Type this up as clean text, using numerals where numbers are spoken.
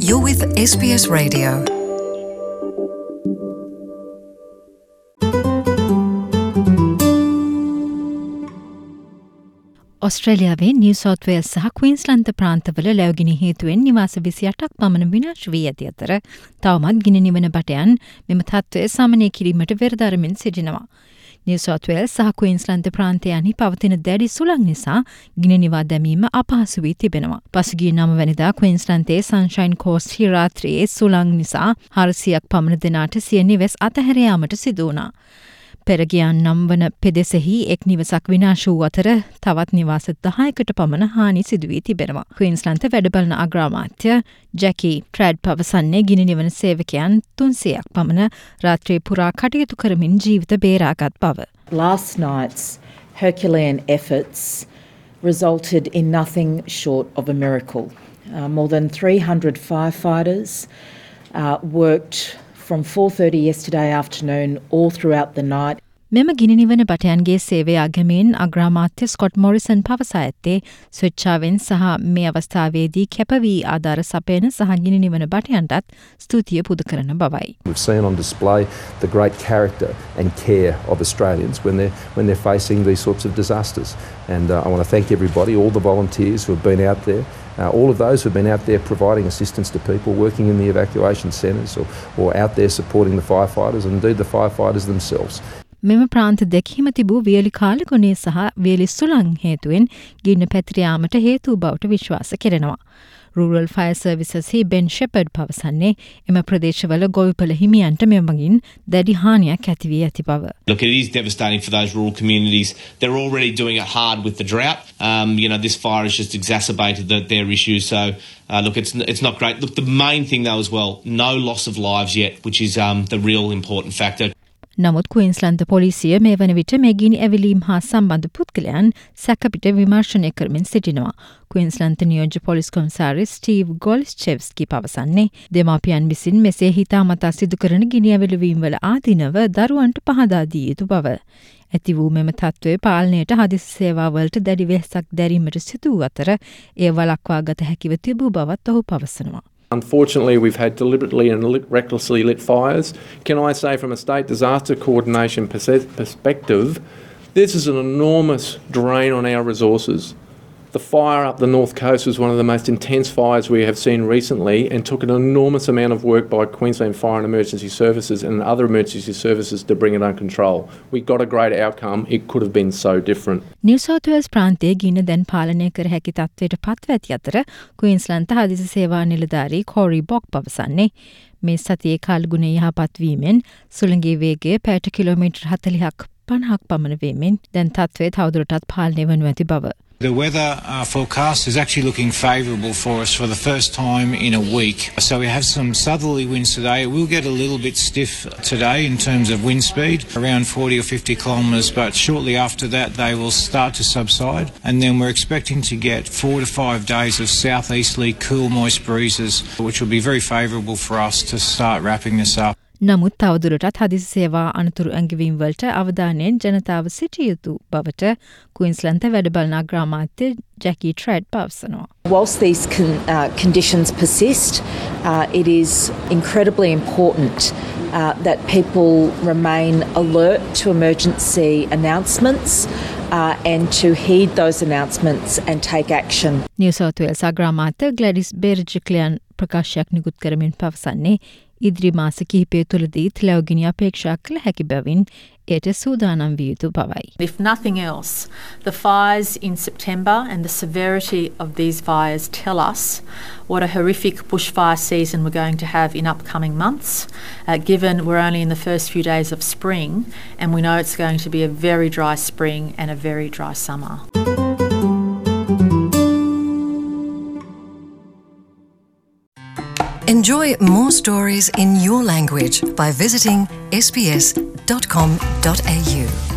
You're with SBS Radio. ඔස්ට්‍රේලියාවේ New South Wales සහ Queensland ප්‍රාන්තවල ලැබගිනි හේතුවෙන් නිවාස 28ක් පමණ විනාශ වී ඇති අතර තවමත් ගිනි නිවන බටයන් මෙම තත්ත්වය සමනය කිරීමට වෙරදරමින් සිටිනවා. නිව් සවුත් වේල්ස් සහ ක්වීන්ස්ලන්ත ප්‍රාන්තයන්හි පවතින දැඩි සුළං නිසා ගිනි නිවා දැමීම අපහසු වී තිබෙනවා. පසුගිය 9 වැනිදා ක්වීන්ස්ලන්තයේ සන්ෂයින් කෝස්ට් රාත්‍රියේ සුළං නිසා 400ක් පමණ දෙනාට සිය නිවෙස් අතහැර යාමට සිදු වුණා. පෙරගියන් නම් වන පෙදෙසෙහි එක් නිවසක් විනාශ වූ අතර තවත් නිවාස 10කට පමණ හානි සිදු වී තිබෙනවා. ක්වීන්ස්ලන්ත වැඩබලන අග්‍රාමාත්‍ය ජැකි ට්‍රැඩ් පවසන්නේ ගිනි නිවන සේවකයන් 300ක් පමණ රාත්‍රී පුරා කටයුතු කරමින් ජීවිත බේරාගත් බව. Last night's Herculean efforts resulted in nothing short of a miracle. More than 300 firefighters worked from 4:30 yesterday afternoon all throughout the night. මෙම ගිනි නිවන බටයන්ගේ සේවය අගමෙන් අග්‍රාමාත්‍ය ස්කොට් මොරිසන් පවසා ඇත්තේ ස්වච්ඡාවෙන් සහ මේ අවස්ථාවේදී කැපවී ආධාර සපයන සහ ගිනි නිවන බටයන්ටත් ස්තුතිය පුද කරන බවයි. We've seen on display the great character and care of Australians when they're facing these sorts of disasters. And I want to thank everybody, all the volunteers who have been out there, all of those who have been out there providing assistance to people, working in the evacuation centres or out there supporting the firefighters and indeed the firefighters themselves. මෙම ප්‍රාන්ත දෙකීම තිබූ වියලි කාලගුණය සහ වියලි සුළං හේතුවෙන් ගින්න පැතිර යාමට හේතු බවට විශ්වාස කෙරෙනවා. Rural Fire Services හි Ben Shepherd පවසන්නේ එම ප්‍රදේශවල ගොවිපළ හිමියන්ට මෙමගින් දැඩි හානියක් ඇති වී ඇති බව. Look, it is devastating for those rural communities. They're already doing it hard with the drought. This fire has just exacerbated their issues. So, look, it's not great. Look, the main thing though as well, no loss of lives yet, which is the real important factor. නමුත් ක්වීන්ස්ලන්ත පොලිසිය මේ වන විට මේ ගිනි ඇවිලීම් හා සම්බන්ධ පුද්ගලයන් සැකපිට විමර්ශනය කරමින් සිටිනවා. ක්වීන්ස්ලන්ත නියෝජ්‍ය පොලිස් කොමසාරි ස්ටීව් ගොලිස්චෙව්ස්කි පවසන්නේ දෙමාපියන් විසින් මෙසේ හිතාමතා සිදු කරන ගිනි ඇවිලවීම් වල ආදීනව දරුවන්ට පහදා දිය යුතු බව. ඇති වූ මෙම තත්ත්වය පාලනයට හදිසි සේවාවලට දැඩි වෙහෙසක් දැරීමට සිදු වූ අතර එය වළක්වා ගත හැකිව තිබූ බවත් ඔහු පවසනවා. Unfortunately, we've had deliberately and recklessly lit fires. Can I say from a state disaster coordination perspective, this is an enormous drain on our resources. The fire up the North Coast was one of the most intense fires we have seen recently and took an enormous amount of work by Queensland Fire and Emergency Services and other emergency services to bring it under control. We got a great outcome. It could have been so different. New South Wales ප්‍රාන්තයේ ගින්න දැන් පාලනය කර හැකි තත්ත්වයට පත්ව ඇති අතර ක්වීන්ස්ලන්ත හදිසි සේවා නිලධාරී කෝරි බොක් පවසන්නේ මේ සතියේ කාලගුණය යහපත් වීමෙන් සුළඟේ වේගය පැයට කිලෝමීටර් 40ක් 50ක් පමණ වීමෙන් දැන් තත්ත්වය තවදුරටත් පාලනය වනු ඇති බව. The weather forecast is actually looking favourable for us for the first time in a week. So we have some southerly winds today. It will get a little bit stiff today in terms of wind speed, around 40 or 50 kilometres, but shortly after that they will start to subside. And then we're expecting to get 4 to 5 days of southeasterly cool moist breezes, which will be very favourable for us to start wrapping this up. නමුත් තවදුරටත් හදිසි සේවා අනතුරු ඇඟවීම් වලට අවධානයෙන් ජනතාව සිටිය යුතු බවට ක්වීන්ස්ලන්ත වැඩබලන අග්‍රාමාත්‍ය ජැකි ට්‍රැඩ් පවසනවා. Whilst these conditions persist, it is incredibly important that people remain alert to emergency announcements and to heed those announcements and take action. New South Wales අග්‍රාමාත්‍ය ග්ලැඩිස් බෙර්ජික්ලියන් ප්‍රකාශයක් නිකුත් කරමින් පවසන්නේ ඉදිරි මාස කිහිපය තුළදීත් ලැබගිනි අපේක්ෂා කළ හැකි බැවින් එයට සූදානම් විය යුතු බවයි. If nothing else, the fires in September and the severity of these fires tell us what a horrific bushfire season we're going to have in upcoming months, given we're only in the first few days of spring and we know it's going to be a very dry spring and a very dry summer. Enjoy more stories in your language by visiting sbs.com.au.